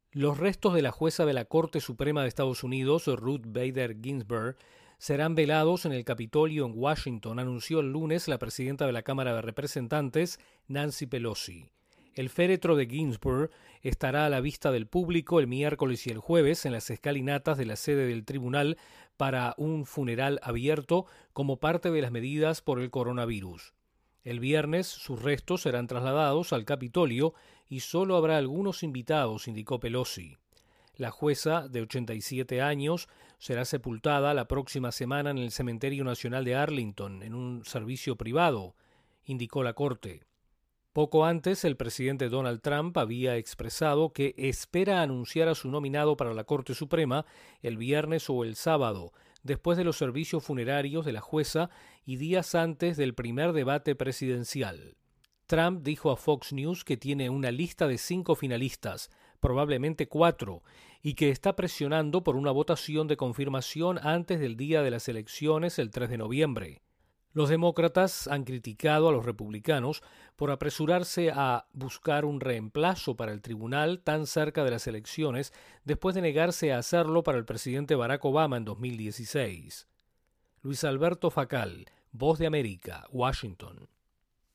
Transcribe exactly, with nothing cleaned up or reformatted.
Los restos de la jueza de la Corte Suprema de Estados Unidos, Ruth Bader Ginsburg, serán velados en el Capitolio en Washington, anunció el lunes la presidenta de la Cámara de Representantes, Nancy Pelosi. El féretro de Ginsburg estará a la vista del público el miércoles y el jueves en las escalinatas de la sede del tribunal para un funeral abierto como parte de las medidas por el coronavirus. El viernes sus restos serán trasladados al Capitolio y solo habrá algunos invitados, indicó Pelosi. La jueza, de ochenta y siete años, será sepultada la próxima semana en el Cementerio Nacional de Arlington, en un servicio privado, indicó la Corte. Poco antes, el presidente Donald Trump había expresado que espera anunciar a su nominado para la Corte Suprema el viernes o el sábado, después de los servicios funerarios de la jueza y días antes del primer debate presidencial. Trump dijo a Fox News que tiene una lista de cinco finalistas, probablemente cuatro, y que está presionando por una votación de confirmación antes del día de las elecciones el tres de noviembre. Los demócratas han criticado a los republicanos por apresurarse a buscar un reemplazo para el tribunal tan cerca de las elecciones después de negarse a hacerlo para el presidente Barack Obama en dos mil dieciséis. Luis Alberto Facal, Voz de América, Washington.